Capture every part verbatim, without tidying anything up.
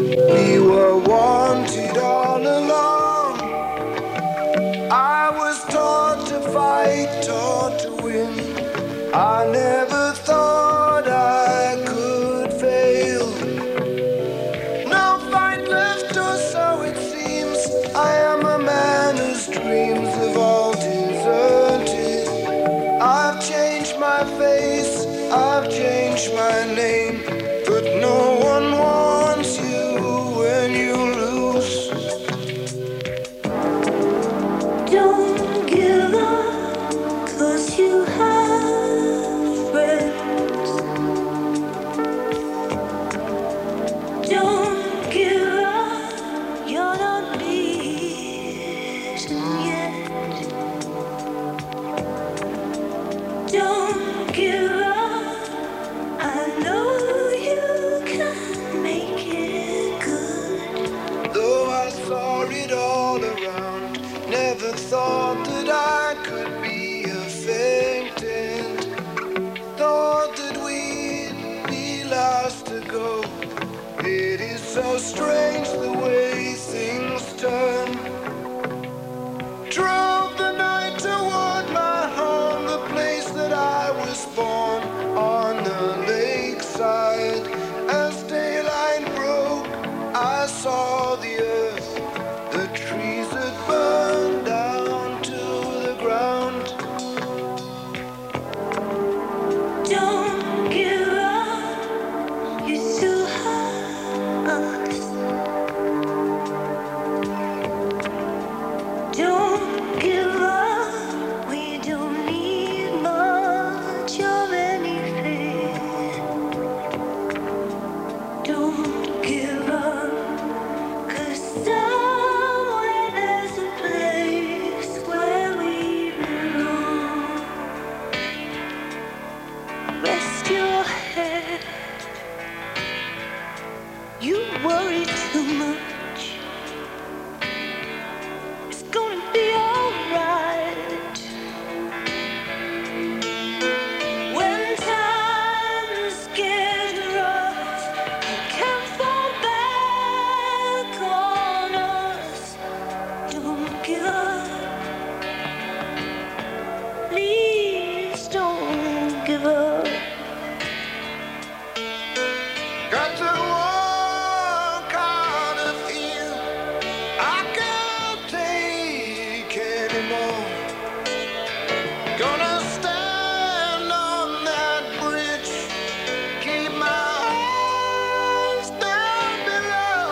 We were wanted all along. I was taught to fight, taught to win. I never thought I could fail. No fight left, or so it seems. I am a man whose dreams have all deserted. I've changed my face, I've changed my name, but no one wants you when you lose. Don't give up, 'cause you have friends. Don't give up, you're not beaten yet. Don't give up, I know you can make it good. Though I saw it all around, never thought that I could be a faintant. Thought that we'd be last to go. It is so strange the way things turn. Drove the night toward my home, the place that I was born, on the lakeside. As daylight broke, I saw the earth, the trees that burned down to the ground. Don't give up, you still have us. Don't give up, we don't need much of anything. Don't give up, 'cause somewhere there's a place where we belong. Rest your head, you worry too much. It's gonna be alright. When times get rough, you can fall back on us. Don't give up, please don't give up. Got to walk out of here. I can't take anymore. Gonna stand on that bridge, keep my eyes down below.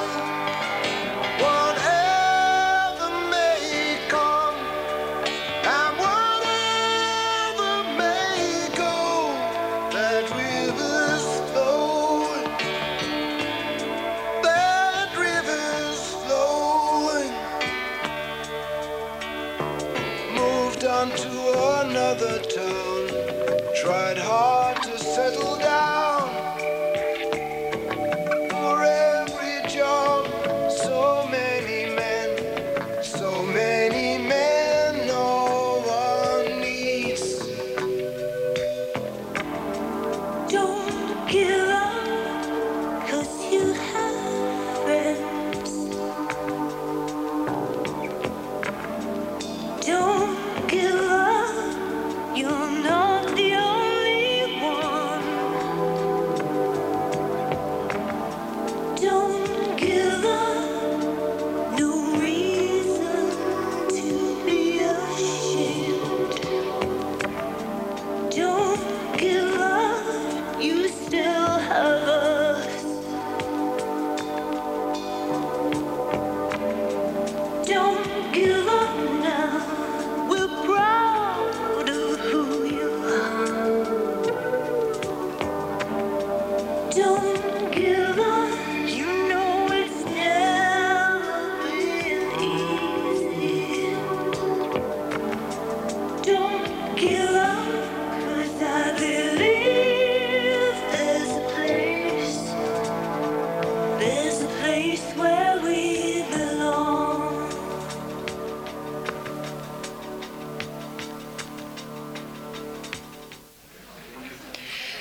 Whatever may come, and whatever may go, that river's flowing, that river's flowing. Moved on to another town, tried hard to settle down. For every job, so many men, so many men, no one needs. Don't give up, 'cause you have friends. Don't give up, you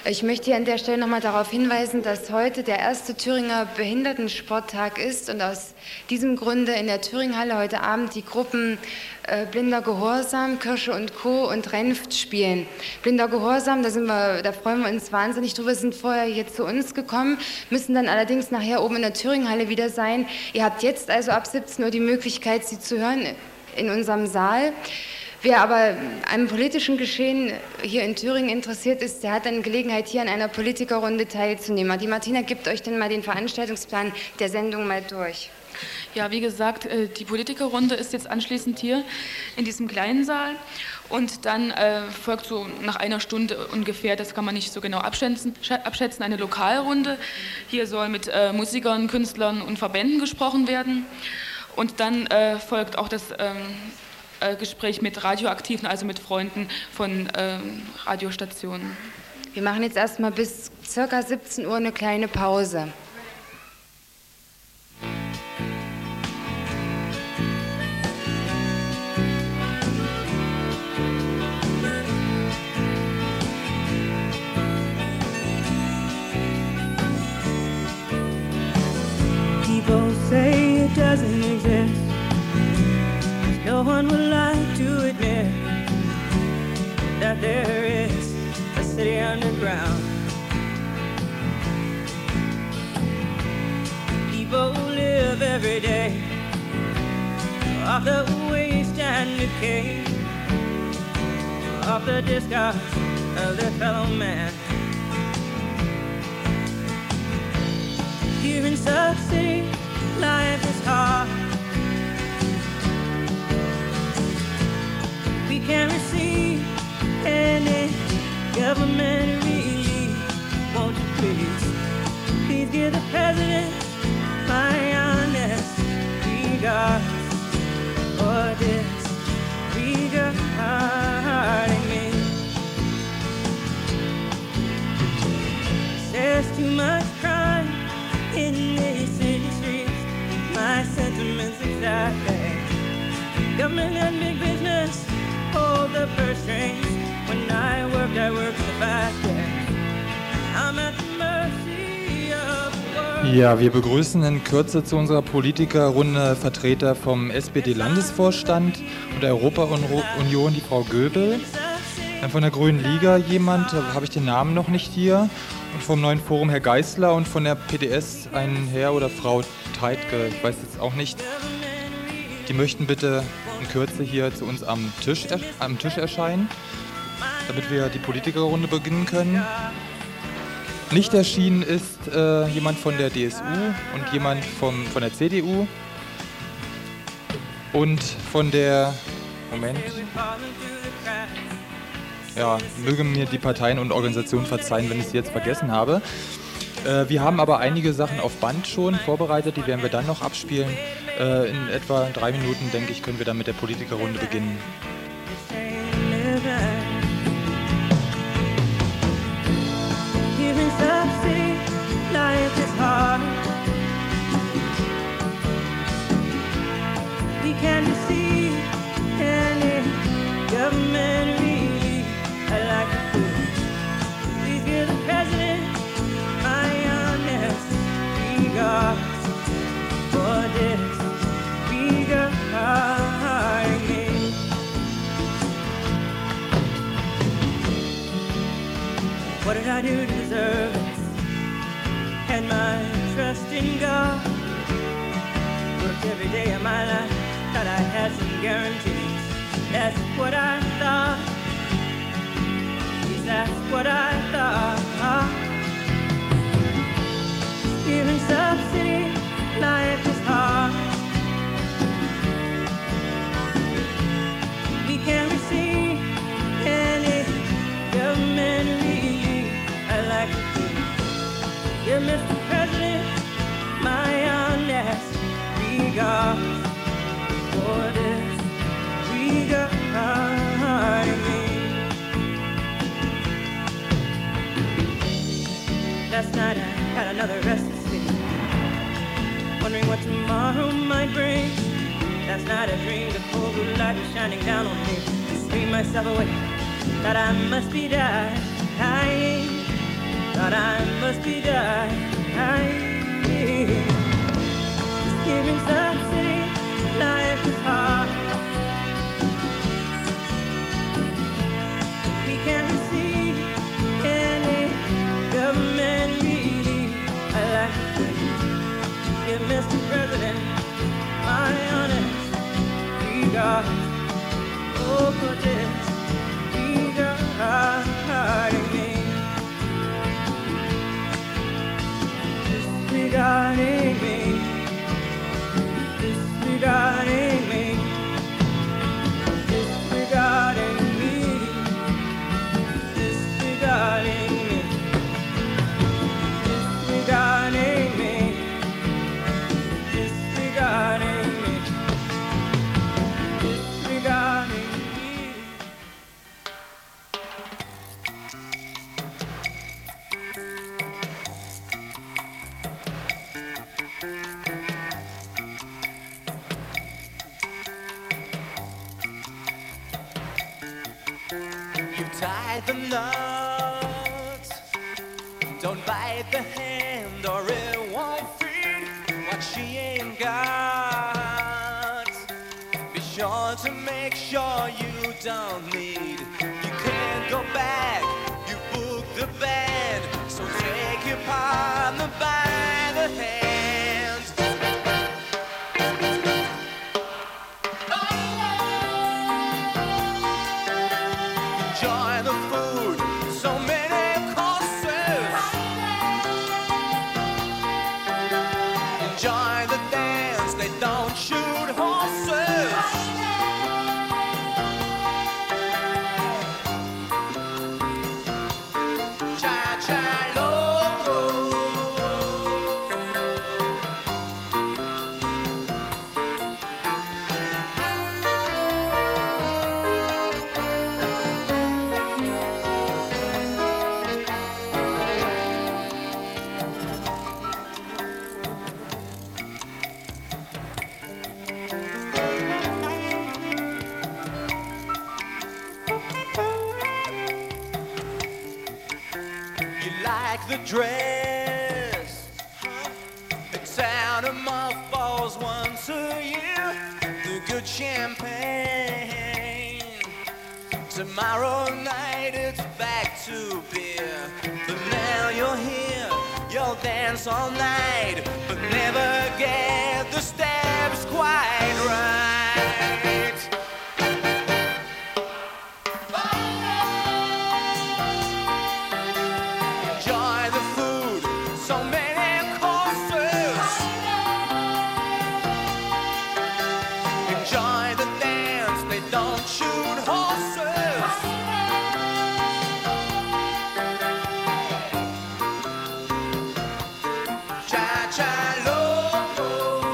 Ich möchte hier an der Stelle nochmal darauf hinweisen, dass heute der erste Thüringer Behindertensporttag ist und aus diesem Grunde in der Thüringhalle heute Abend die Gruppen äh, Blinder Gehorsam, Kirsche und Co. und Renft spielen. Blinder Gehorsam, da, sind wir, da freuen wir uns wahnsinnig drüber, sind vorher hier zu uns gekommen, müssen dann allerdings nachher oben in der Thüringhalle wieder sein. Ihr habt jetzt also ab siebzehn Uhr die Möglichkeit, sie zu hören in unserem Saal. Wer aber am politischen Geschehen hier in Thüringen interessiert ist, der hat dann Gelegenheit, hier an einer Politikerrunde teilzunehmen. Die Martina gibt euch dann mal den Veranstaltungsplan der Sendung mal durch. Ja, wie gesagt, die Politikerrunde ist jetzt anschließend hier in diesem kleinen Saal und dann äh, folgt so nach einer Stunde ungefähr, das kann man nicht so genau abschätzen, abschätzen eine Lokalrunde. Hier soll mit äh, Musikern, Künstlern und Verbänden gesprochen werden und dann äh, folgt auch das ähm, Gespräch mit Radioaktiven, also mit Freunden von ähm, Radiostationen. Wir machen jetzt erstmal bis ca. siebzehn Uhr eine kleine Pause. People say it doesn't exist. No one would like to admit that there is a city underground. People live every day off the waste and decay, off the discards of their fellow man. Here in Sub City, life is hard. We can't receive any government relief. Won't you please, please give the president my honest regards for disregarding me. There's too much crime in these city streets. My sentiments exactly. Government and big business hold the purse strings. When I worked, I worked the factory. I'm at the mercy of the world. Ja, wir begrüßen in Kürze zu unserer Politikerrunde Vertreter vom S P D-Landesvorstand und der Europa-Union, die Frau Göbel. Dann von der Grünen Liga jemand, da habe ich den Namen noch nicht hier. Und vom Neuen Forum Herr Geißler und von der P D S ein Herr oder Frau Teitke, ich weiß jetzt auch nicht. Die möchten bitte in Kürze hier zu uns am Tisch, am Tisch erscheinen, damit wir die Politikerrunde beginnen können. Nicht erschienen ist äh, jemand von der D S U und jemand vom, von der C D U und von der, Moment, ja, mögen mir die Parteien und Organisationen verzeihen, wenn ich sie jetzt vergessen habe. Äh, wir haben aber einige Sachen auf Band schon vorbereitet, die werden wir dann noch abspielen. Äh, in etwa drei Minuten, denke ich, können wir dann mit der Politikerrunde beginnen. What did I do to deserve this? And my trust in God. Worked every day of my life, thought I had some guarantees. That's what I thought. Yes, that's what I thought. Here in Sub City, life is hard. We can't receive any government relief. I like to please. Dear Mister President, my honest regards for this regarding me. Last night I had another restless sleep, wondering what tomorrow might bring. Last night I dreamed a full blue light was shining down on me. Screamed myself awake, thought I must be dying. thought I must be dying. Here in Sun City, life is hard. We can't receive any government relief. I like to say, give Mister President my honest regard. Oh, for this regarding me, disregarding me, disregarding me, disregarding me, disregarding me, disregarding me, disregarding me, disregarding me. Tie the knots, don't bite the hand or it won't feed what she ain't got. Be sure to make sure you don't need. You can't go back, you booked the band, so take your partner by the hand. Enjoy the food, so many courses. Enjoy the dance, they don't shoot horses. Cha-cha loco. You like the dress, the town of mothballs once a year, the good champagne. Tomorrow night it's back to beer, but now you're here, you'll dance all night, but never get the steps quite right. Enjoy the food, so many courses. Enjoy the dance, they don't shoot horses. Cha-cha loco.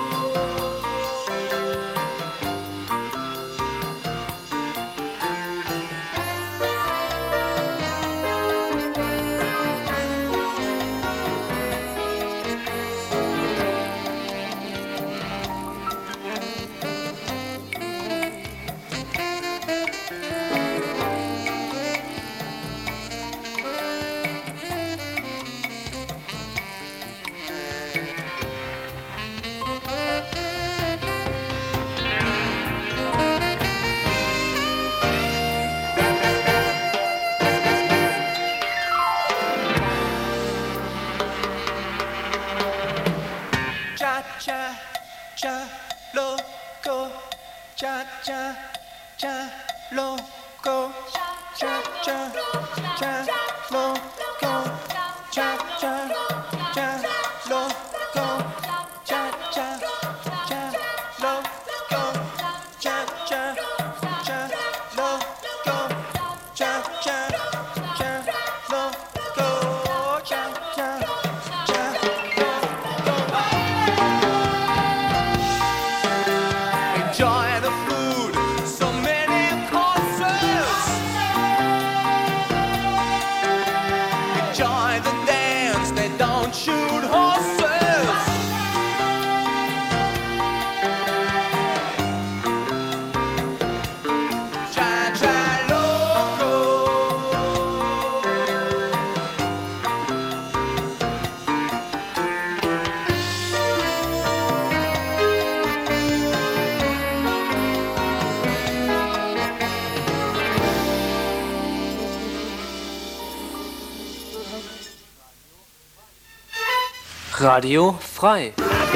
Cha-cha, cha, loco. Cha-cha, cha, loco. Cha-cha, cha, loco. Cha-cha, cha, loco. Cha-cha, cha, loco. Cha-cha, cha, loco. Cha-cha, cha, loco. Cha-cha, cha, loco. Enjoy the food, so many courses. Enjoy the dance, they don't Radio frei.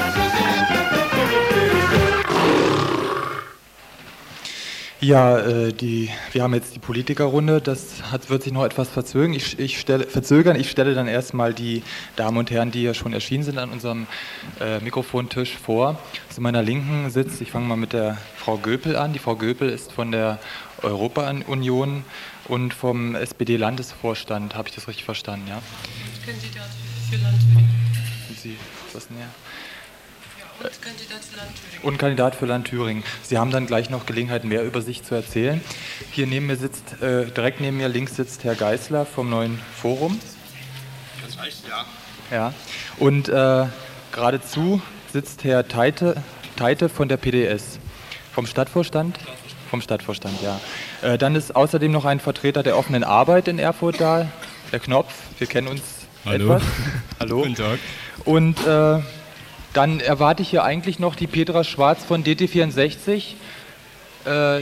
Ja, äh, die, wir haben jetzt die Politikerrunde, das hat, wird sich noch etwas verzögern. Ich, ich stelle, verzögern. Ich stelle dann erstmal die Damen und Herren, die ja schon erschienen sind an unserem äh, Mikrofontisch vor. Zu meiner Linken sitzt, ich fange mal mit der Frau Göpel an. Die Frau Göpel ist von der Europa-Union und vom S P D-Landesvorstand. Habe ich das richtig verstanden, ja? Kandidat für Land Thüringen. Und Sie, ist das näher? Und Kandidat für Land Thüringen. Und Kandidat für Land Thüringen. Sie haben dann gleich noch Gelegenheit, mehr über sich zu erzählen. Hier neben mir sitzt, äh, direkt neben mir links sitzt Herr Geisler vom Neuen Forum. Das heißt, ja. Ja. Und äh, geradezu sitzt Herr Teite, Teite von der P D S. Vom Stadtvorstand? Vom Stadtvorstand, ja. Äh, dann ist außerdem noch ein Vertreter der offenen Arbeit in Erfurt da, Herr Knopf. Wir kennen uns Hallo. etwas. Hallo. Guten Tag. Und äh, dann erwarte ich hier eigentlich noch die Petra Schwarz von D T vierundsechzig. Äh,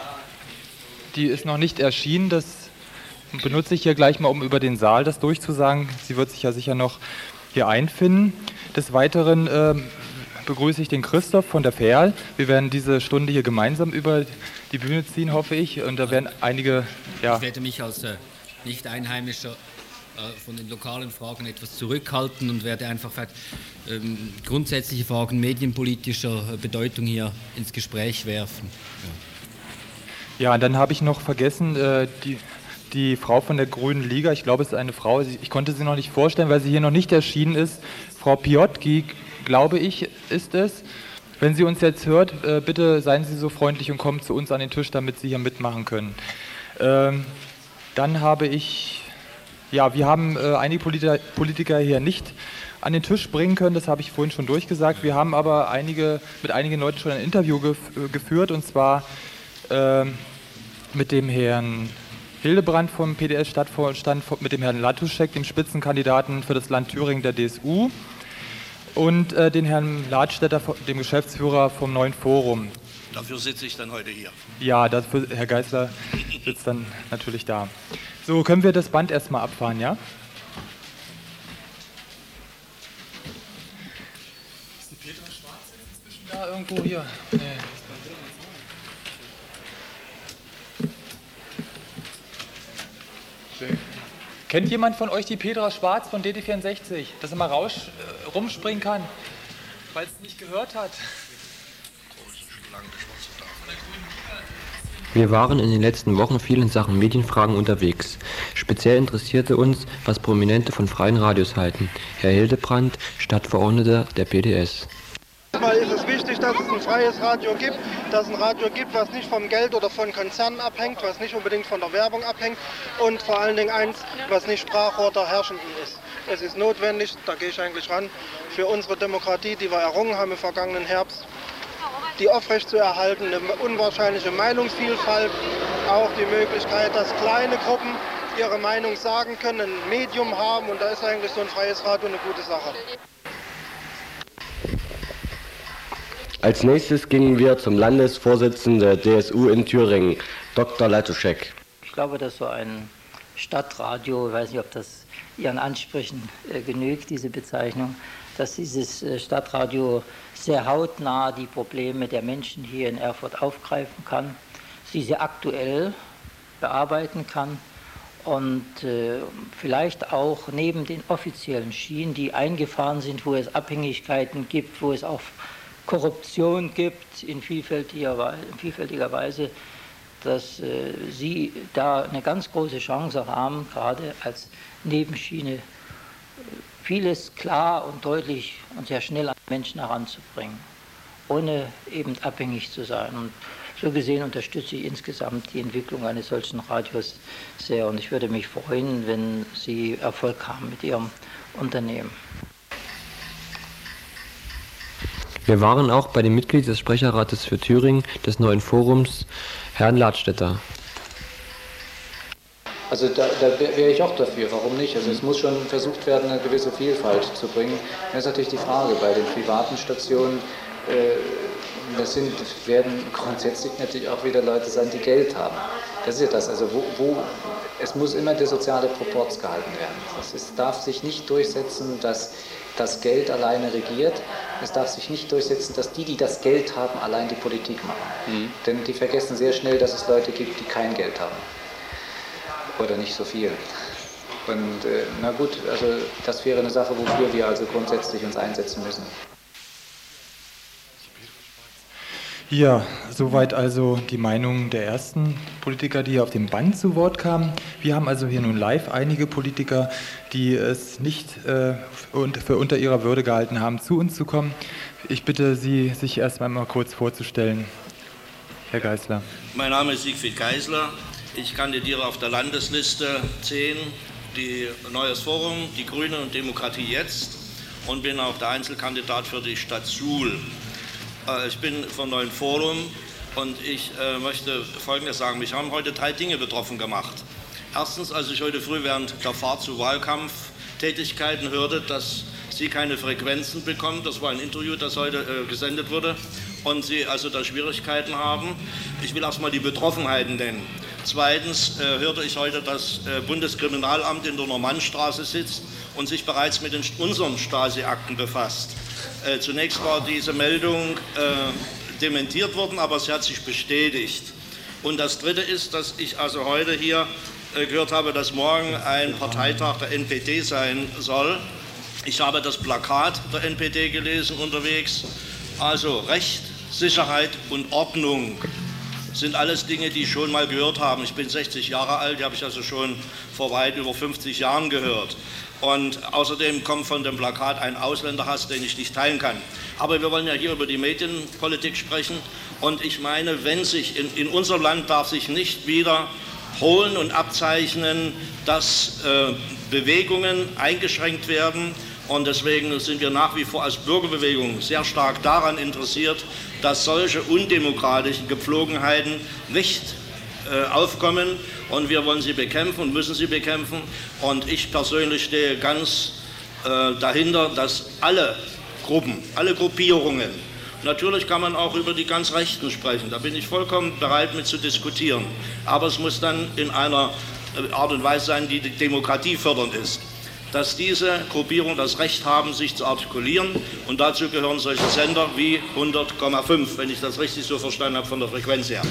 die ist noch nicht erschienen. Das benutze ich hier gleich mal, um über den Saal das durchzusagen. Sie wird sich ja sicher noch hier einfinden. Des Weiteren äh, begrüße ich den Christoph von der Ferl. Wir werden diese Stunde hier gemeinsam über die Bühne ziehen, hoffe ich. Und da werden einige... Ja. Ich werde mich als äh, Nicht-Einheimischer von den lokalen Fragen etwas zurückhalten und werde einfach ähm, grundsätzliche Fragen medienpolitischer Bedeutung hier ins Gespräch werfen. Ja, ja, dann habe ich noch vergessen, äh, die, die Frau von der Grünen Liga, ich glaube, es ist eine Frau, ich konnte sie noch nicht vorstellen, weil sie hier noch nicht erschienen ist. Frau Piotki, glaube ich, ist es. Wenn sie uns jetzt hört, äh, bitte seien Sie so freundlich und kommen zu uns an den Tisch, damit Sie hier mitmachen können. Ähm, dann habe ich... Ja, wir haben äh, einige Politiker, Politiker hier nicht an den Tisch bringen können, das habe ich vorhin schon durchgesagt. Wir haben aber einige, mit einigen Leuten schon ein Interview gef geführt, und zwar äh, mit dem Herrn Hildebrand vom P D S-Stadtvorstand, mit dem Herrn Latuschek, dem Spitzenkandidaten für das Land Thüringen der D S U, und äh, den Herrn Ladstätter, dem Geschäftsführer vom Neuen Forum. Dafür sitze ich dann heute hier. Ja, dafür, Herr Geisler sitzt dann natürlich da. So, können wir das Band erstmal abfahren, ja? Ist die Petra Schwarz inzwischen da irgendwo hier? Nee. Kennt jemand von euch die Petra Schwarz von D T vierundsechzig, dass er mal raus, äh, rumspringen kann, weil es nicht gehört hat? Wir waren in den letzten Wochen viel in Sachen Medienfragen unterwegs. Speziell interessierte uns, was Prominente von freien Radios halten. Herr Hildebrand, Stadtverordneter der P D S. Erstmal ist es wichtig, dass es ein freies Radio gibt, dass es ein Radio gibt, was nicht vom Geld oder von Konzernen abhängt, was nicht unbedingt von der Werbung abhängt, und vor allen Dingen eins, was nicht Sprachrohr der Herrschenden ist. Es ist notwendig, da gehe ich eigentlich ran, für unsere Demokratie, die wir errungen haben im vergangenen Herbst, die aufrechtzuerhalten, eine unwahrscheinliche Meinungsvielfalt, auch die Möglichkeit, dass kleine Gruppen ihre Meinung sagen können, ein Medium haben, und da ist eigentlich so ein freies Radio eine gute Sache. Als nächstes gingen wir zum Landesvorsitzenden der D S U in Thüringen, Doktor Latuschek. Ich glaube, dass so ein Stadtradio, ich weiß nicht, ob das Ihren Ansprüchen äh, genügt, diese Bezeichnung, dass dieses äh, Stadtradio sehr hautnah die Probleme der Menschen hier in Erfurt aufgreifen kann, sie sehr aktuell bearbeiten kann und äh, vielleicht auch neben den offiziellen Schienen, die eingefahren sind, wo es Abhängigkeiten gibt, wo es auch Korruption gibt in vielfältiger Weise, in vielfältiger Weise dass äh, Sie da eine ganz große Chance haben, gerade als Nebenschiene vieles klar und deutlich und sehr schnell an Menschen heranzubringen, ohne eben abhängig zu sein. Und so gesehen unterstütze ich insgesamt die Entwicklung eines solchen Radios sehr, und ich würde mich freuen, wenn Sie Erfolg haben mit Ihrem Unternehmen. Wir waren auch bei dem Mitglied des Sprecherrates für Thüringen des Neuen Forums, Herrn Ladstätter. Also da, da wäre ich auch dafür, warum nicht? Also es muss schon versucht werden, eine gewisse Vielfalt zu bringen. Das ist natürlich die Frage bei den privaten Stationen. Äh, das sind, werden grundsätzlich natürlich auch wieder Leute sein, die Geld haben. Das ist ja das. Also wo, wo es muss immer der soziale Proporz gehalten werden. Es ist, darf sich nicht durchsetzen, dass das Geld alleine regiert. Es darf sich nicht durchsetzen, dass die, die das Geld haben, allein die Politik machen. Mhm. Denn die vergessen sehr schnell, dass es Leute gibt, die kein Geld haben. Oder nicht so viel. Und äh, na gut, also das wäre eine Sache, wofür wir also grundsätzlich uns einsetzen müssen. Ja, soweit also die Meinung der ersten Politiker, die hier auf dem Band zu Wort kamen. Wir haben also hier nun live einige Politiker, die es nicht äh, für unter ihrer Würde gehalten haben, zu uns zu kommen. Ich bitte Sie, sich erst einmal kurz vorzustellen. Herr Geisler. Mein Name ist Siegfried Geisler. Ich kandidiere auf der Landesliste zehn, die Neues Forum, die Grünen und Demokratie jetzt und bin auch der Einzelkandidat für die Stadt Suhl. Ich bin vom Neuen Forum und ich äh, möchte Folgendes sagen. Mich haben heute drei Dinge betroffen gemacht. Erstens, als ich heute früh während der Fahrt zu Wahlkampftätigkeiten hörte, dass Sie keine Frequenzen bekommen. Das war ein Interview, das heute äh, gesendet wurde. Und Sie also da Schwierigkeiten haben. Ich will erstmal die Betroffenheiten nennen. Zweitens äh, hörte ich heute, dass äh, Bundeskriminalamt in der Normannstraße sitzt und sich bereits mit den, unseren Stasi-Akten befasst. Äh, zunächst war diese Meldung äh, dementiert worden, aber sie hat sich bestätigt. Und das Dritte ist, dass ich also heute hier äh, gehört habe, dass morgen ein Parteitag der N P D sein soll. Ich habe das Plakat der N P D gelesen unterwegs. Also Recht, Sicherheit und Ordnung sind alles Dinge, die ich schon mal gehört habe. Ich bin sechzig Jahre alt, die habe ich also schon vor weit über fünfzig Jahren gehört. Und außerdem kommt von dem Plakat ein Ausländerhass, den ich nicht teilen kann. Aber wir wollen ja hier über die Medienpolitik sprechen. Und ich meine, wenn sich in, in unserem Land darf sich nicht wieder holen und abzeichnen, dass äh, Bewegungen eingeschränkt werden. Und deswegen sind wir nach wie vor als Bürgerbewegung sehr stark daran interessiert, dass solche undemokratischen Gepflogenheiten nicht äh, aufkommen. Und wir wollen sie bekämpfen und müssen sie bekämpfen. Und ich persönlich stehe ganz äh, dahinter, dass alle Gruppen, alle Gruppierungen, natürlich kann man auch über die ganz Rechten sprechen, da bin ich vollkommen bereit mit zu diskutieren. Aber es muss dann in einer Art und Weise sein, die die Demokratie fördernd ist. Dass diese Gruppierungen das Recht haben, sich zu artikulieren. Und dazu gehören solche Sender wie hundert Komma fünf, wenn ich das richtig so verstanden habe von der Frequenz her.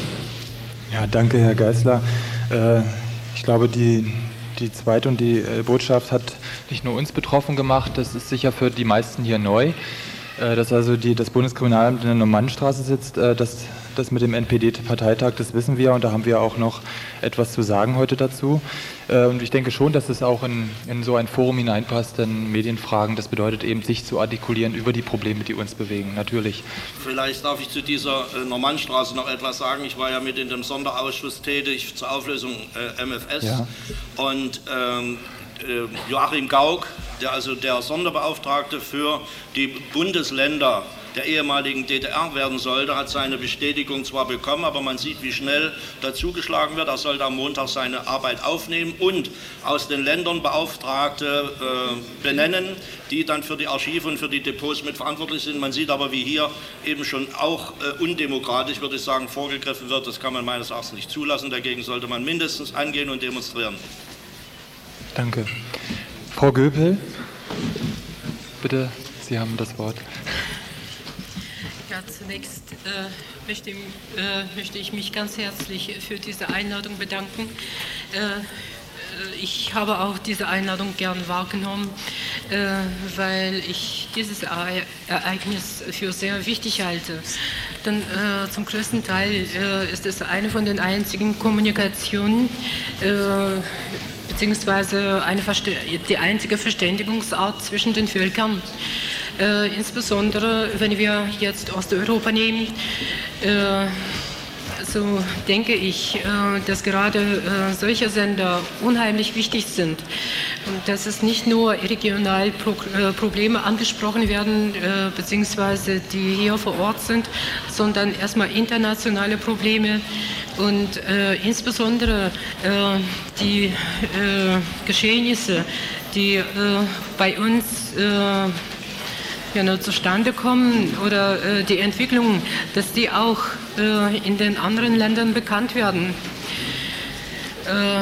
Ja, danke, Herr Geisler. Äh, ich glaube, die, die zweite und die äh, Botschaft hat nicht nur uns betroffen gemacht, das ist sicher für die meisten hier neu, äh, dass also die, das Bundeskriminalamt in der Normannstraße sitzt. Äh, das, das mit dem N P D-Parteitag, das wissen wir und da haben wir auch noch etwas zu sagen heute dazu. Äh, und ich denke schon, dass es auch in, in so ein Forum hineinpasst, denn Medienfragen, das bedeutet eben, sich zu artikulieren über die Probleme, die uns bewegen, natürlich. Vielleicht darf ich zu dieser äh, Normannstraße noch etwas sagen. Ich war ja mit in dem Sonderausschuss tätig zur Auflösung äh, M F S. Ja. Und ähm, äh, Joachim Gauck, der also der Sonderbeauftragte für die Bundesländer der ehemaligen D D R werden sollte, hat seine Bestätigung zwar bekommen, aber man sieht, wie schnell dazugeschlagen wird. Er sollte am Montag seine Arbeit aufnehmen und aus den Ländern Beauftragte äh, benennen, die dann für die Archive und für die Depots mitverantwortlich sind. Man sieht aber, wie hier eben schon auch äh, undemokratisch, würde ich sagen, vorgegriffen wird. Das kann man meines Erachtens nicht zulassen. Dagegen sollte man mindestens angehen und demonstrieren. Danke. Frau Göpel, bitte, Sie haben das Wort. Ja, zunächst äh, möchte, äh, möchte ich mich ganz herzlich für diese Einladung bedanken. Äh, ich habe auch diese Einladung gern wahrgenommen, äh, weil ich dieses Ereignis für sehr wichtig halte. Denn äh, zum größten Teil äh, ist es eine von den einzigen Kommunikationen, äh, beziehungsweise eine die einzige Verständigungsart zwischen den Völkern. Äh, insbesondere, wenn wir jetzt Osteuropa nehmen, äh, so denke ich, äh, dass gerade äh, solche Sender unheimlich wichtig sind. Und dass es nicht nur regional Pro äh, Probleme angesprochen werden, äh, beziehungsweise die hier vor Ort sind, sondern erstmal internationale Probleme. Und äh, insbesondere äh, die äh, Geschehnisse, die äh, bei uns äh, ja, nur zustande kommen oder äh, die Entwicklungen, dass die auch äh, in den anderen Ländern bekannt werden. Äh,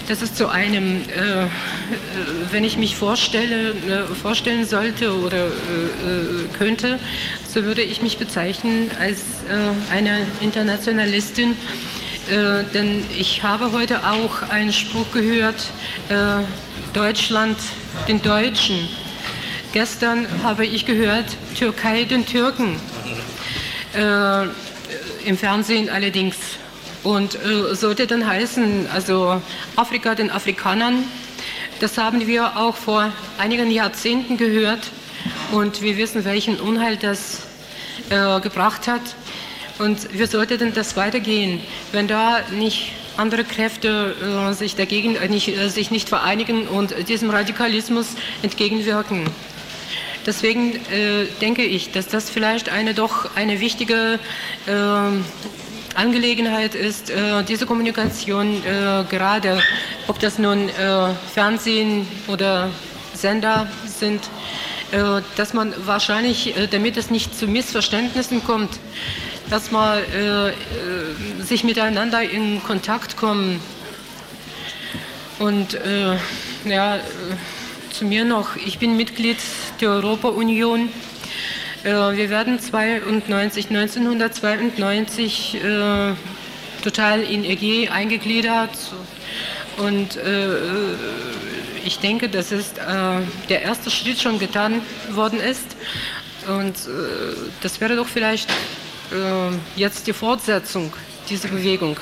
dass es zu einem, äh, wenn ich mich vorstelle, äh, vorstellen sollte oder äh, könnte, so würde ich mich bezeichnen als äh, eine Internationalistin, äh, denn ich habe heute auch einen Spruch gehört, äh, Deutschland den Deutschen. Gestern habe ich gehört, Türkei den Türken, äh, im Fernsehen allerdings. Und äh, sollte dann heißen, also Afrika den Afrikanern, das haben wir auch vor einigen Jahrzehnten gehört und wir wissen, welchen Unheil das äh, gebracht hat. Und wie sollte denn das weitergehen, wenn da nicht andere Kräfte äh, sich dagegen äh, nicht, äh, sich nicht vereinigen und diesem Radikalismus entgegenwirken? Deswegen äh, denke ich, dass das vielleicht eine doch eine wichtige äh, Angelegenheit ist, äh, diese Kommunikation, äh, gerade ob das nun äh, Fernsehen oder Sender sind, äh, dass man wahrscheinlich, äh, damit es nicht zu Missverständnissen kommt, dass man äh, äh, sich miteinander in Kontakt kommen. Und äh, ja, äh, zu mir noch, ich bin Mitglied der Europa-Union. Wir werden neunzehnhundertzweiundneunzig äh, total in E G eingegliedert und äh, ich denke, dass es äh, der erste Schritt schon getan worden ist und äh, das wäre doch vielleicht äh, jetzt die Fortsetzung dieser Bewegung.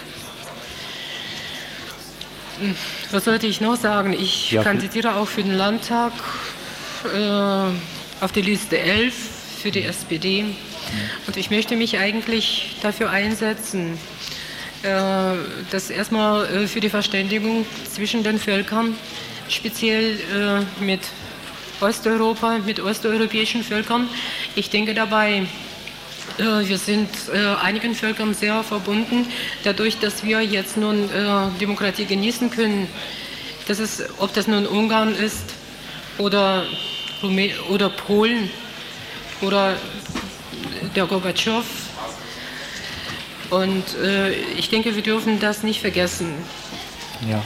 Was sollte ich noch sagen? Ich ja, kandidiere auch für den Landtag äh, auf der Liste elf. Für die S P D und ich möchte mich eigentlich dafür einsetzen, äh, dass erstmal äh, für die Verständigung zwischen den Völkern, speziell äh, mit Osteuropa, mit osteuropäischen Völkern. Ich denke dabei, äh, wir sind äh, einigen Völkern sehr verbunden, dadurch, dass wir jetzt nun äh, Demokratie genießen können. Das ist, ob das nun Ungarn ist oder, Rumä oder Polen. Oder der Gorbatschow. Und äh, ich denke, wir dürfen das nicht vergessen. Ja.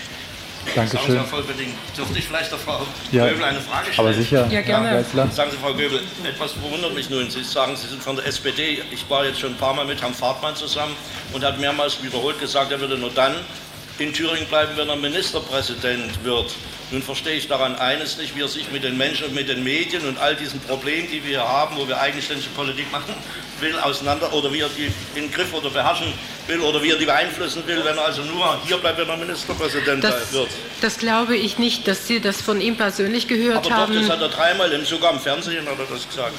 Danke schön. Dürfte ich vielleicht der Frau ja, Göbel eine Frage stellen? Aber sicher. Ja, gerne. Ja, sagen Sie, Frau Göbel, etwas verwundert mich nun. Sie sagen, Sie sind von der S P D. Ich war jetzt schon ein paar Mal mit Herrn Fahrtmann zusammen und hat mehrmals wiederholt gesagt, er würde nur dann in Thüringen bleiben, wenn er Ministerpräsident wird. Nun verstehe ich daran eines nicht, wie er sich mit den Menschen und mit den Medien und all diesen Problemen, die wir hier haben, wo wir eigenständige Politik machen will, auseinander, oder wie er die in den Griff oder beherrschen will oder wie er die beeinflussen will, wenn er also nur hier bleibt, wenn er Ministerpräsident das, wird. Das glaube ich nicht, dass Sie das von ihm persönlich gehört Aber haben. Aber doch, das hat er dreimal, sogar im Fernsehen hat er das gesagt.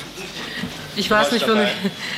Ich weiß, nicht, von,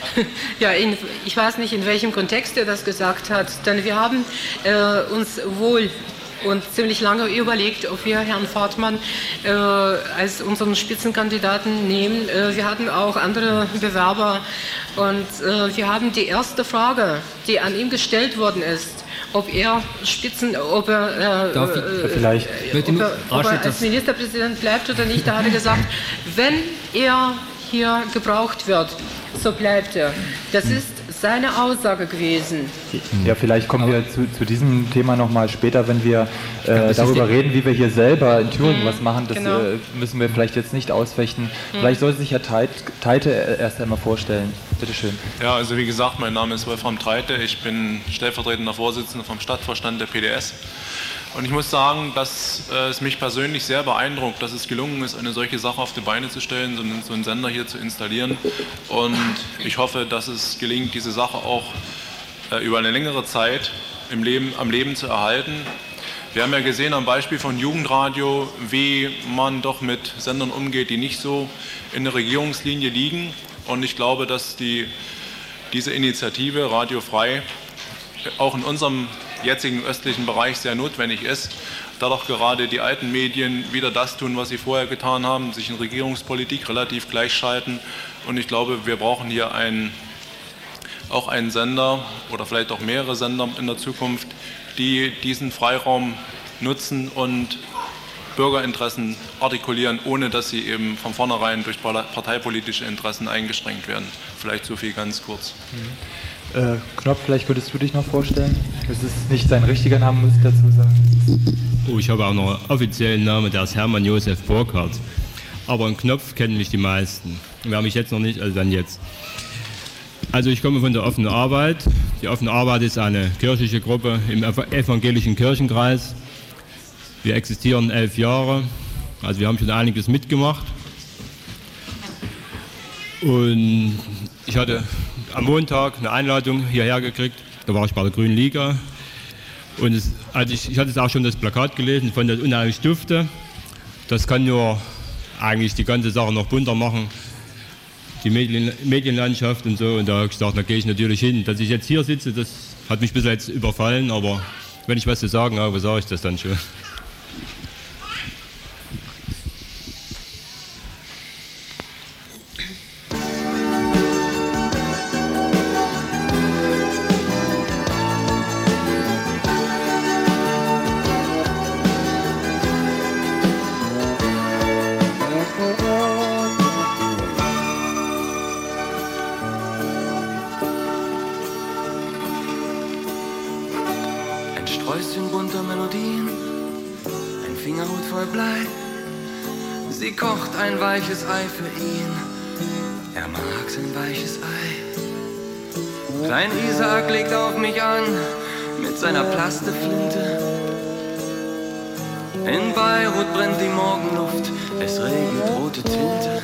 ja, in, ich weiß nicht, in welchem Kontext er das gesagt hat, denn wir haben äh, uns wohl und ziemlich lange überlegt, ob wir Herrn Fahrtmann äh, als unseren Spitzenkandidaten nehmen. Äh, wir hatten auch andere Bewerber und äh, wir haben die erste Frage, die an ihm gestellt worden ist, ob er Spitzen, ob er, äh, Darf ich, äh, vielleicht ob er, ob er als Ministerpräsident bleibt oder nicht, da hat er gesagt, wenn er hier gebraucht wird, so bleibt er. Das ist seine Aussage gewesen. Ja, vielleicht kommen wir zu, zu diesem Thema nochmal später, wenn wir äh, darüber reden, wie wir hier selber in Thüringen mhm, was machen. Das genau. äh, müssen wir vielleicht jetzt nicht ausfechten. Mhm. Vielleicht sollte sich Herr Theite erst einmal vorstellen. Bitte schön. Ja, also wie gesagt, mein Name ist Wolfram Theite. Ich bin stellvertretender Vorsitzender vom Stadtvorstand der P D S. Und ich muss sagen, dass äh, es mich persönlich sehr beeindruckt, dass es gelungen ist, eine solche Sache auf die Beine zu stellen, so einen, so einen Sender hier zu installieren. Und ich hoffe, dass es gelingt, diese Sache auch äh, über eine längere Zeit im Leben, am Leben zu erhalten. Wir haben ja gesehen am Beispiel von Jugendradio, wie man doch mit Sendern umgeht, die nicht so in der Regierungslinie liegen. Und ich glaube, dass die, diese Initiative Radio Frei auch in unserem jetzigen östlichen Bereich sehr notwendig ist, da doch gerade die alten Medien wieder das tun, was sie vorher getan haben, sich in Regierungspolitik relativ gleichschalten. Und ich glaube, wir brauchen hier einen, auch einen Sender oder vielleicht auch mehrere Sender in der Zukunft, die diesen Freiraum nutzen und Bürgerinteressen artikulieren, ohne dass sie eben von vornherein durch parteipolitische Interessen eingeschränkt werden. Vielleicht so viel ganz kurz. Äh, Knopf, vielleicht könntest du dich noch vorstellen? Das ist nicht sein richtiger Name, muss ich dazu sagen. Oh, ich habe auch noch einen offiziellen Namen, der ist Hermann Josef Burkhardt. Aber einen Knopf kennen mich die meisten. Wer mich jetzt noch nicht, also dann jetzt. Also ich komme von der Offenen Arbeit. Die Offene Arbeit ist eine kirchliche Gruppe im evangelischen Kirchenkreis. Wir existieren elf Jahre, also wir haben schon einiges mitgemacht. Und ich hatte am Montag eine Einladung hierher gekriegt, da war ich bei der Grünen Liga. Und es, also ich, ich hatte es auch schon das Plakat gelesen, von der unheimlich dufte. Das kann nur eigentlich die ganze Sache noch bunter machen, die Medien, Medienlandschaft und so. Und da habe ich gesagt, da gehe ich natürlich hin. Dass ich jetzt hier sitze, das hat mich bis jetzt überfallen, aber wenn ich was zu sagen habe, sage ich das dann schon. Ein weiches Ei für ihn, er mag sein weiches Ei. Klein Isaak legt auf mich an mit seiner Plasteflinte. In Beirut brennt die Morgenluft, es regnet rote Tinte.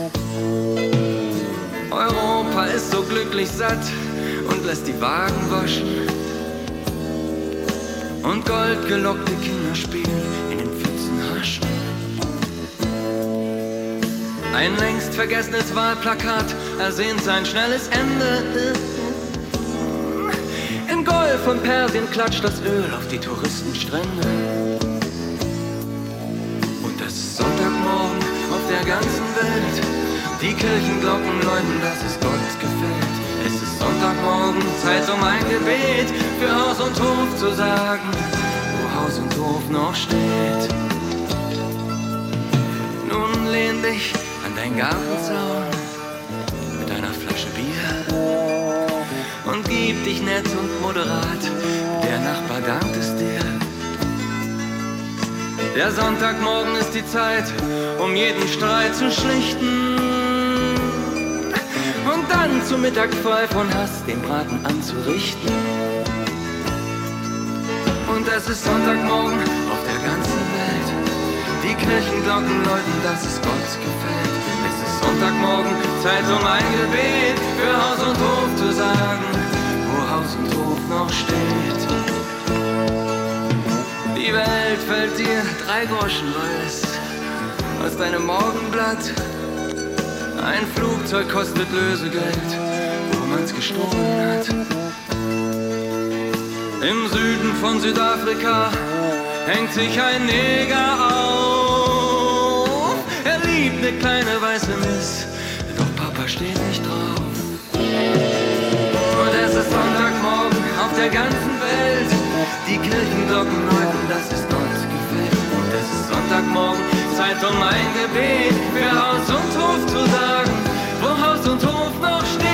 Europa ist so glücklich satt und lässt die Wagen waschen. Und goldgelockte Kinder spielen in den Pfützen haschen. Ein längst vergessenes Wahlplakat ersehnt sein schnelles Ende. Im Golf von Persien klatscht das Öl auf die Touristenstrände. Und es ist Sonntagmorgen auf der ganzen Welt. Die Kirchenglocken läuten, dass es Gott gefällt. Es ist Sonntagmorgen, Zeit um ein Gebet für Haus und Hof zu sagen, wo Haus und Hof noch steht. Nun lehn dich an dein Gartenzaun mit einer Flasche Bier und gib dich nett und moderat, der Nachbar dankt es dir. Der Sonntagmorgen ist die Zeit, um jeden Streit zu schlichten und dann zu Mittag frei von Hass den Braten anzurichten. Und es ist Sonntagmorgen auf der ganzen Welt, die Kirchenglocken läuten, dass es Gott gefällt. Sonntagmorgen, Zeit um ein Gebet für Haus und Hof zu sagen, wo Haus und Hof noch steht. Die Welt fällt dir drei Groschen weiß aus deinem Morgenblatt. Ein Flugzeug kostet Lösegeld, wo man's gestohlen hat. Im Süden von Südafrika hängt sich ein Neger auf. Er liebt eine kleine weiße Miss, doch Papa steht nicht drauf. Und es ist Sonntagmorgen auf der ganzen Welt, die Kirchenglocken läuten, dass es Gott gefällt. Und es ist Sonntagmorgen, Zeit um ein Gebet für Haus und Hof zu sagen, wo Haus und Hof noch steht.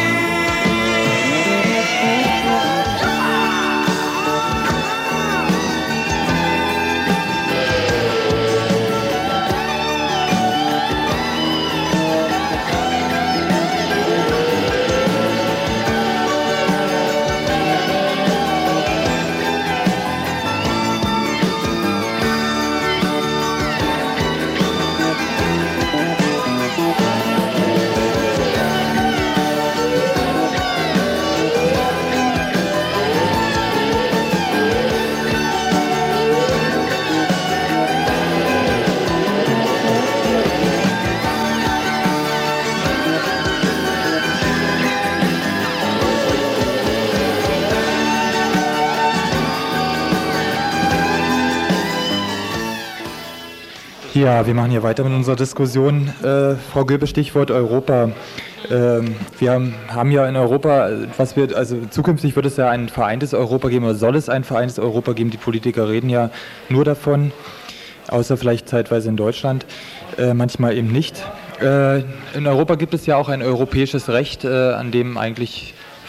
Ja, wir machen hier weiter mit unserer Diskussion. Äh, Frau Göbe, Stichwort Europa. Ähm, wir haben, haben ja in Europa, was wird, also zukünftig wird es ja ein vereintes Europa geben, oder soll es ein vereintes Europa geben? Die Politiker reden ja nur davon, außer vielleicht zeitweise in Deutschland, äh, manchmal eben nicht. Äh, in Europa gibt es ja auch ein europäisches Recht, äh, an dem eigentlich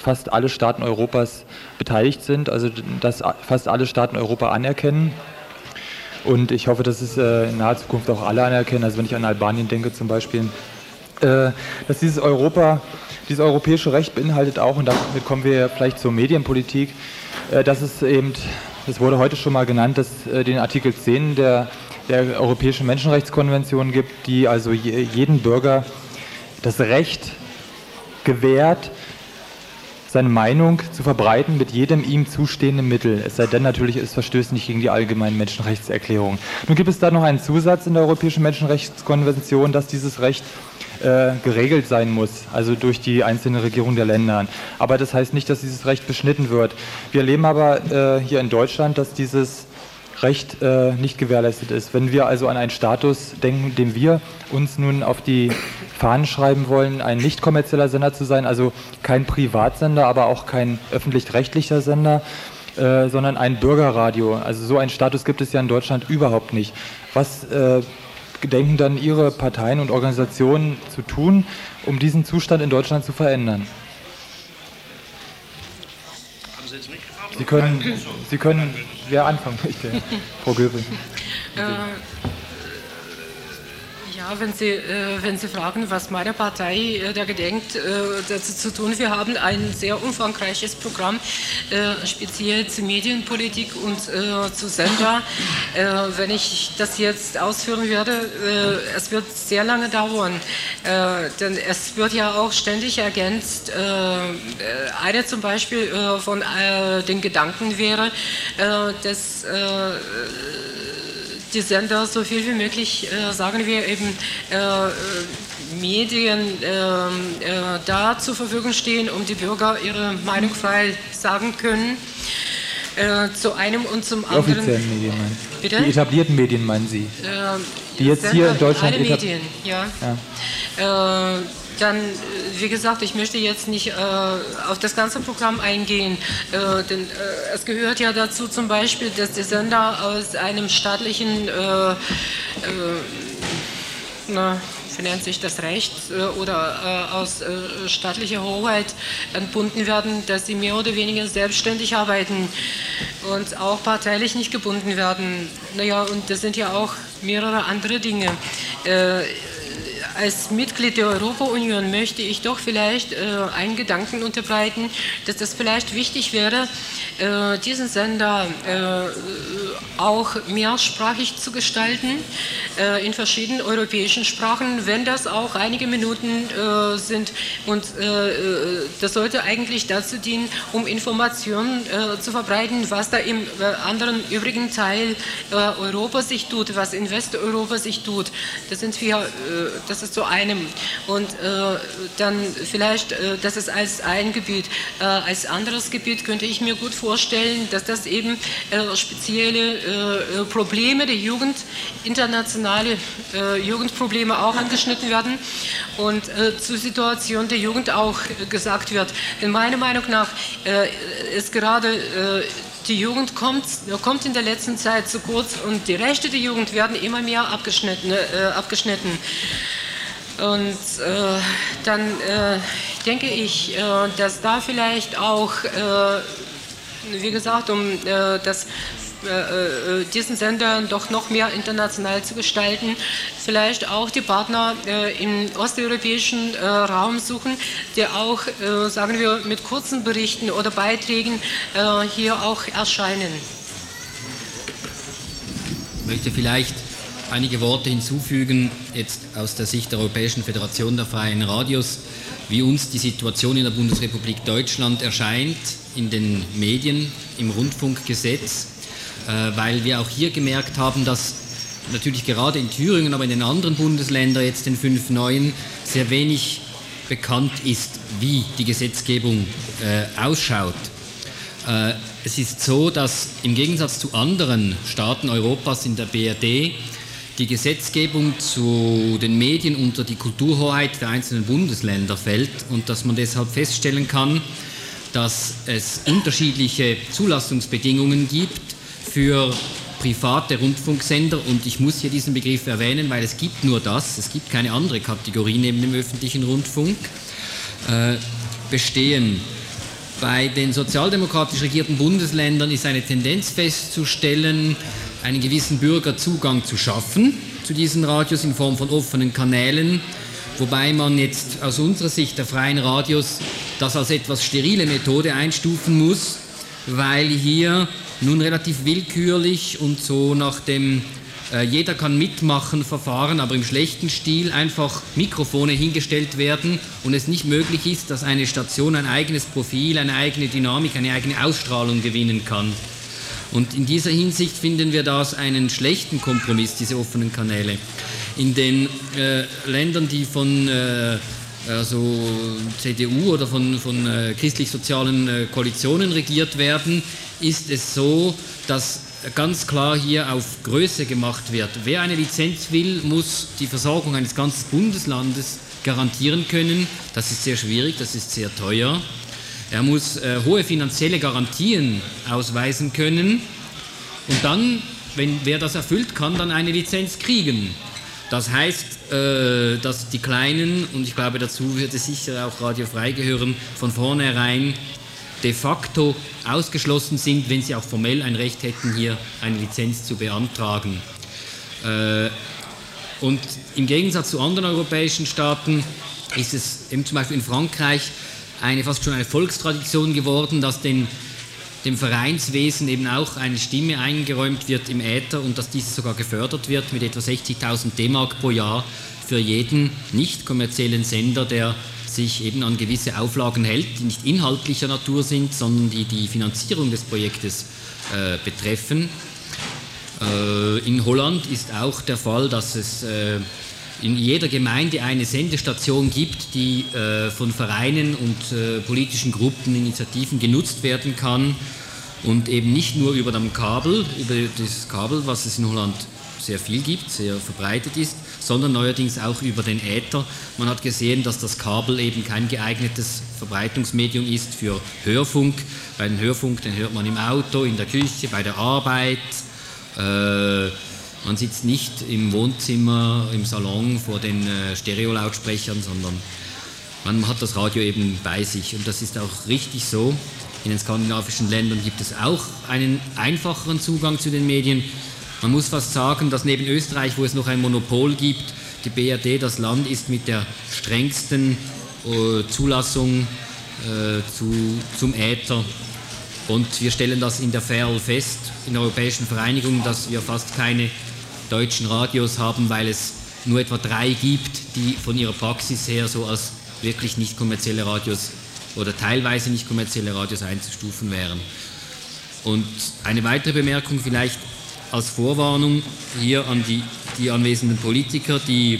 fast alle Staaten Europas beteiligt sind, also dass fast alle Staaten Europa anerkennen. Und ich hoffe, dass es äh, in naher Zukunft auch alle anerkennen, also wenn ich an Albanien denke zum Beispiel, äh, dass dieses Europa, dieses europäische Recht beinhaltet auch, und damit kommen wir vielleicht zur Medienpolitik, äh, dass es eben, das wurde heute schon mal genannt, dass äh, den Artikel zehn der, der Europäischen Menschenrechtskonvention gibt, die also je, jeden Bürger das Recht gewährt, seine Meinung zu verbreiten mit jedem ihm zustehenden Mittel. Es sei denn natürlich, es verstößt nicht gegen die allgemeinen Menschenrechtserklärungen. Nun gibt es da noch einen Zusatz in der Europäischen Menschenrechtskonvention, dass dieses Recht äh, geregelt sein muss, also durch die einzelnen Regierungen der Länder. Aber das heißt nicht, dass dieses Recht beschnitten wird. Wir erleben aber äh, hier in Deutschland, dass dieses Recht äh, nicht gewährleistet ist. Wenn wir also an einen Status denken, dem wir uns nun auf die Fahnen schreiben wollen, ein nicht kommerzieller Sender zu sein, also kein Privatsender, aber auch kein öffentlich-rechtlicher Sender, äh, sondern ein Bürgerradio. Also so einen Status gibt es ja in Deutschland überhaupt nicht. Was äh, gedenken dann Ihre Parteien und Organisationen zu tun, um diesen Zustand in Deutschland zu verändern? Sie können, Sie können, wer anfangen möchte, Frau Göbel. Äh, ja, wenn Sie, äh, wenn Sie fragen, was meine Partei äh, da gedenkt, äh, dazu zu tun, wir haben ein sehr umfangreiches Programm, äh, speziell zu Medienpolitik und äh, zu Sender. Äh, wenn ich das jetzt ausführen werde, äh, es wird sehr lange dauern, äh, denn es wird ja auch ständig ergänzt. Äh, eine zum Beispiel äh, von äh, den Gedanken wäre, äh, dass äh, die Sender so viel wie möglich, äh, sagen wir eben, äh, Medien äh, äh, da zur Verfügung stehen, um die Bürger ihre Meinung frei sagen können. Äh, zu einem und zum die anderen. Die offiziellen Medien meinen Sie? Bitte? Die etablierten Medien meinen Sie? Äh, die jetzt Sender, hier in Deutschland alle Medien, ja. ja. Äh, Dann, wie gesagt, ich möchte jetzt nicht äh, auf das ganze Programm eingehen, äh, denn äh, es gehört ja dazu zum Beispiel, dass die Sender aus einem staatlichen, äh, äh, na, wie nennt sich das Recht, äh, oder äh, aus äh, staatlicher Hoheit entbunden werden, dass sie mehr oder weniger selbstständig arbeiten und auch parteilich nicht gebunden werden. Naja, und das sind ja auch mehrere andere Dinge. Äh, Als Mitglied der Europa-Union möchte ich doch vielleicht äh, einen Gedanken unterbreiten, dass das vielleicht wichtig wäre, äh, diesen Sender äh, auch mehrsprachig zu gestalten, äh, in verschiedenen europäischen Sprachen, wenn das auch einige Minuten äh, sind. Und äh, das sollte eigentlich dazu dienen, um Informationen äh, zu verbreiten, was da im äh, anderen übrigen Teil äh, Europas sich tut, was in Westeuropa sich tut. Das sind wir, äh, das ist zu einem. Und äh, dann vielleicht, äh, das ist als ein Gebiet. Äh, als anderes Gebiet könnte ich mir gut vorstellen, dass das eben äh, spezielle äh, Probleme der Jugend, internationale äh, Jugendprobleme auch angeschnitten werden und äh, zur Situation der Jugend auch äh, gesagt wird. Denn meiner Meinung nach äh, ist gerade äh, die Jugend kommt, kommt in der letzten Zeit zu kurz und die Rechte der Jugend werden immer mehr abgeschnitten. Äh, abgeschnitten. Und äh, dann äh, denke ich, äh, dass da vielleicht auch, äh, wie gesagt, um äh, das, äh, diesen Sender doch noch mehr international zu gestalten, vielleicht auch die Partner äh, im osteuropäischen äh, Raum suchen, die auch, äh, sagen wir, mit kurzen Berichten oder Beiträgen äh, hier auch erscheinen. Ich möchte vielleicht einige Worte hinzufügen, jetzt aus der Sicht der Europäischen Föderation der Freien Radios, wie uns die Situation in der Bundesrepublik Deutschland erscheint, in den Medien, im Rundfunkgesetz, äh, weil wir auch hier gemerkt haben, dass natürlich gerade in Thüringen, aber in den anderen Bundesländern, jetzt den fünf neuen, sehr wenig bekannt ist, wie die Gesetzgebung äh, ausschaut. Äh, es ist so, dass im Gegensatz zu anderen Staaten Europas in der B R D die Gesetzgebung zu den Medien unter die Kulturhoheit der einzelnen Bundesländer fällt und dass man deshalb feststellen kann, dass es unterschiedliche Zulassungsbedingungen gibt für private Rundfunksender, und ich muss hier diesen Begriff erwähnen, weil es gibt nur das, es gibt keine andere Kategorie neben dem öffentlichen Rundfunk, äh, bestehen. Bei den sozialdemokratisch regierten Bundesländern ist eine Tendenz festzustellen, einen gewissen Bürgerzugang zu schaffen zu diesen Radios in Form von offenen Kanälen, wobei man jetzt aus unserer Sicht der freien Radios das als etwas sterile Methode einstufen muss, weil hier nun relativ willkürlich und so nach dem äh, jeder kann mitmachen Verfahren, aber im schlechten Stil einfach Mikrofone hingestellt werden und es nicht möglich ist, dass eine Station ein eigenes Profil, eine eigene Dynamik, eine eigene Ausstrahlung gewinnen kann. Und in dieser Hinsicht finden wir das einen schlechten Kompromiss, diese offenen Kanäle. In den äh, Ländern, die von äh, also C D U oder von, von äh, christlich-sozialen äh, Koalitionen regiert werden, ist es so, dass ganz klar hier auf Größe gemacht wird. Wer eine Lizenz will, muss die Versorgung eines ganzen Bundeslandes garantieren können. Das ist sehr schwierig, das ist sehr teuer. Er muss äh, hohe finanzielle Garantien ausweisen können und dann, wenn wer das erfüllt, kann dann eine Lizenz kriegen. Das heißt, äh, dass die Kleinen, und ich glaube, dazu würde sicher auch Radio Frei gehören, von vornherein de facto ausgeschlossen sind, wenn sie auch formell ein Recht hätten, hier eine Lizenz zu beantragen. Äh, und im Gegensatz zu anderen europäischen Staaten ist es eben zum Beispiel in Frankreich eine fast schon eine Volkstradition geworden, dass den, dem Vereinswesen eben auch eine Stimme eingeräumt wird im Äther und dass diese sogar gefördert wird mit etwa sechzigtausend D-Mark pro Jahr für jeden nicht kommerziellen Sender, der sich eben an gewisse Auflagen hält, die nicht inhaltlicher Natur sind, sondern die die Finanzierung des Projektes äh, betreffen. Äh, in Holland ist auch der Fall, dass es äh, in jeder Gemeinde eine Sendestation gibt, die äh, von Vereinen und äh, politischen Gruppen, Initiativen genutzt werden kann und eben nicht nur über das Kabel, über das Kabel, was es in Holland sehr viel gibt, sehr verbreitet ist, sondern neuerdings auch über den Äther. Man hat gesehen, dass das Kabel eben kein geeignetes Verbreitungsmedium ist für Hörfunk. Bei den Hörfunk, den hört man im Auto, in der Küche, bei der Arbeit. Äh, man sitzt nicht im Wohnzimmer, im Salon vor den äh, Stereolautsprechern, sondern man hat das Radio eben bei sich. Und das ist auch richtig so. In den skandinavischen Ländern gibt es auch einen einfacheren Zugang zu den Medien. Man muss fast sagen, dass neben Österreich, wo es noch ein Monopol gibt, die B R D das Land ist mit der strengsten äh, Zulassung äh, zu, zum Äther. Und wir stellen das in der F E R L fest, in der Europäischen Vereinigung, dass wir fast keine deutschen Radios haben, weil es nur etwa drei gibt, die von ihrer Praxis her so als wirklich nicht kommerzielle Radios oder teilweise nicht kommerzielle Radios einzustufen wären. Und eine weitere Bemerkung vielleicht als Vorwarnung hier an die, die anwesenden Politiker, die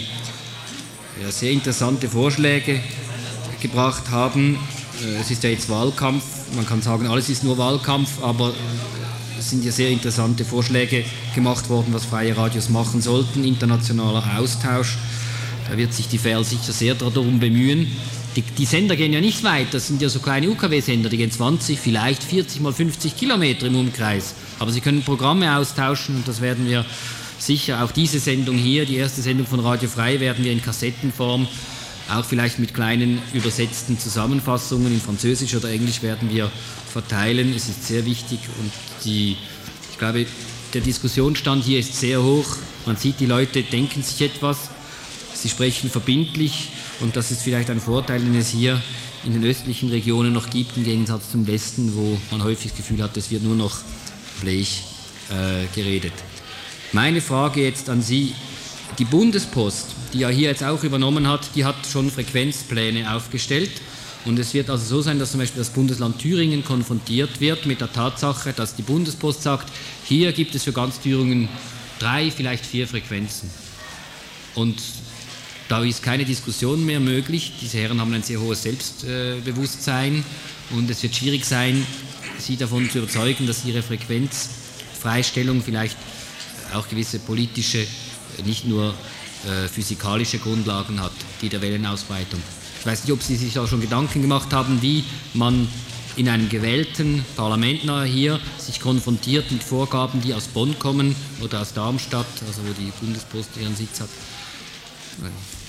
ja, sehr interessante Vorschläge gebracht haben. Es ist ja jetzt Wahlkampf, man kann sagen, alles ist nur Wahlkampf, aber es sind ja sehr interessante Vorschläge gemacht worden, was freie Radios machen sollten. Internationaler Austausch, da wird sich die F E R L sicher sehr darum bemühen. Die, die Sender gehen ja nicht weit, das sind ja so kleine U K W-Sender, die gehen zwanzig, vielleicht vierzig mal fünfzig Kilometer im Umkreis. Aber sie können Programme austauschen und das werden wir sicher, auch diese Sendung hier, die erste Sendung von Radio Frei, werden wir in Kassettenform, auch vielleicht mit kleinen übersetzten Zusammenfassungen in Französisch oder Englisch werden wir verteilen. Es ist sehr wichtig und die, ich glaube, der Diskussionsstand hier ist sehr hoch. Man sieht, die Leute denken sich etwas, sie sprechen verbindlich und das ist vielleicht ein Vorteil, den es hier in den östlichen Regionen noch gibt, im Gegensatz zum Westen, wo man häufig das Gefühl hat, es wird nur noch Blech äh, geredet. Meine Frage jetzt an Sie, die Bundespost, die ja hier jetzt auch übernommen hat, die hat schon Frequenzpläne aufgestellt und es wird also so sein, dass zum Beispiel das Bundesland Thüringen konfrontiert wird mit der Tatsache, dass die Bundespost sagt, hier gibt es für ganz Thüringen drei, vielleicht vier Frequenzen und da ist keine Diskussion mehr möglich. Diese Herren haben ein sehr hohes Selbstbewusstsein und es wird schwierig sein, sie davon zu überzeugen, dass ihre Frequenzfreistellung vielleicht auch gewisse politische, nicht nur äh, physikalische Grundlagen hat, die der Wellenausbreitung. Ich weiß nicht, ob Sie sich da schon Gedanken gemacht haben, wie man in einem gewählten Parlament nahe hier sich konfrontiert mit Vorgaben, die aus Bonn kommen oder aus Darmstadt, also wo die Bundespost ihren Sitz hat.